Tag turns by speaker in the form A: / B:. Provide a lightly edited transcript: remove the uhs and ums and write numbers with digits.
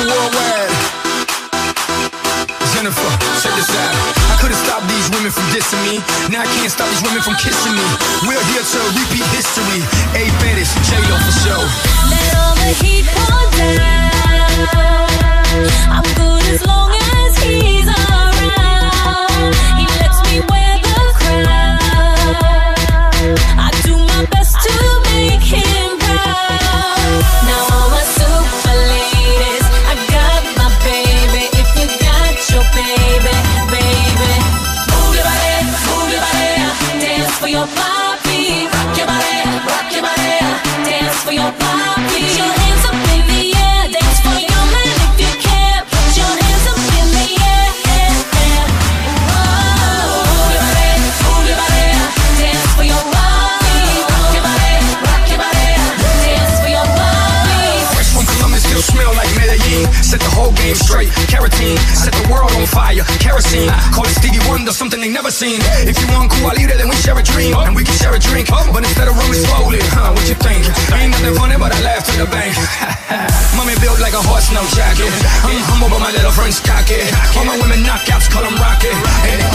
A: worldwide. Jennifer, check this out. I could've stopped these women from dissing me. Now I can't stop these women from kissing me. We're here to repeat history. A Fetish, J-Lo for sure.
B: Let all the heat fall down. I'm good as long as he's around. He lets me wear the crown. I do my best to make him proud. Now all my super ladies, I got my baby. If you got your baby, baby, move your body, dance for your papi. Rock your body, dance for your papi. Put your hands up in the air, dance for your man if you can. Put your hands up in the air. Move your body, dance for your papi. Rock your body, dance for your papi.
A: Fresh from Columbus, still smell like Medellin. Set the whole game straight, carotene. Set the world on fire, kerosene. Call it Stevie Wonder, something they never seen. If you want cool, I'll leave it, then we share a dream. And we can share a drink, but instead of rolling slowly, what you think? Ain't nothing funny, but I laugh to the bank. Mommy built like a horse, no jacket. I'm humble, but my little friend's cocky. All my women knockouts, call them rocket. And